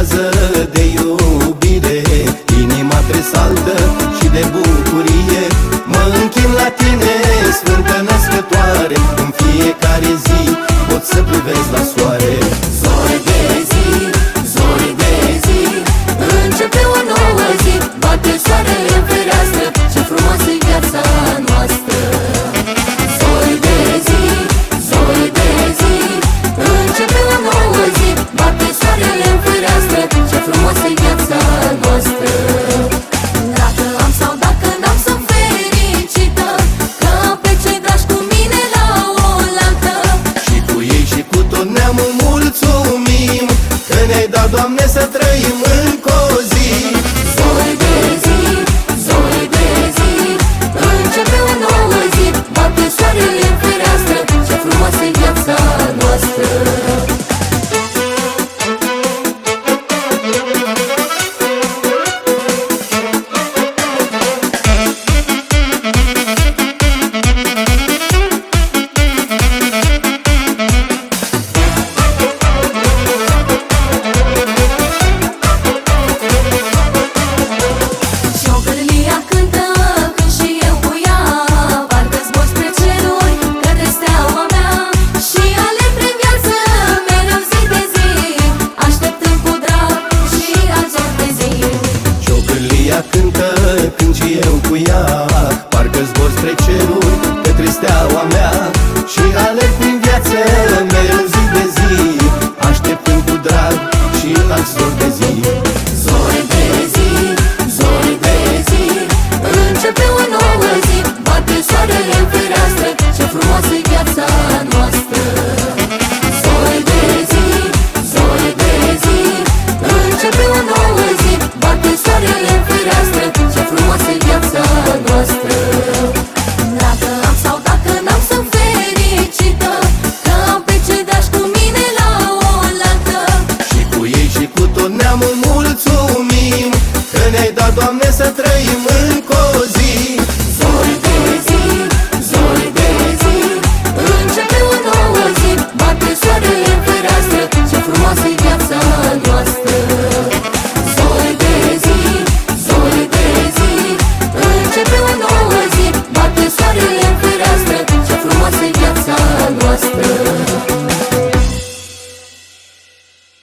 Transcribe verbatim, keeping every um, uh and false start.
vibrează de iubire, inima tresaltă și de bucurie. Mă închin la tine, Sfântă Născătoare, în fiecare zi pot să privesc la soare. Zori de zi, zori de zi, începe o nouă zi, bate soarele în fereastră, ce frumoasă e viața noastră. Zori de zi, zori de zi, începe o nouă zi, bate soarele în fereastră, ce frumoasă e viața noastră. Dacă am sau dacă n-am, sunt fericită, că am pe cei dragi cu mine la oaltă. Și cu ei și cu tot neamul mulțumim, că ne-ai dat, Doamne, să trăim.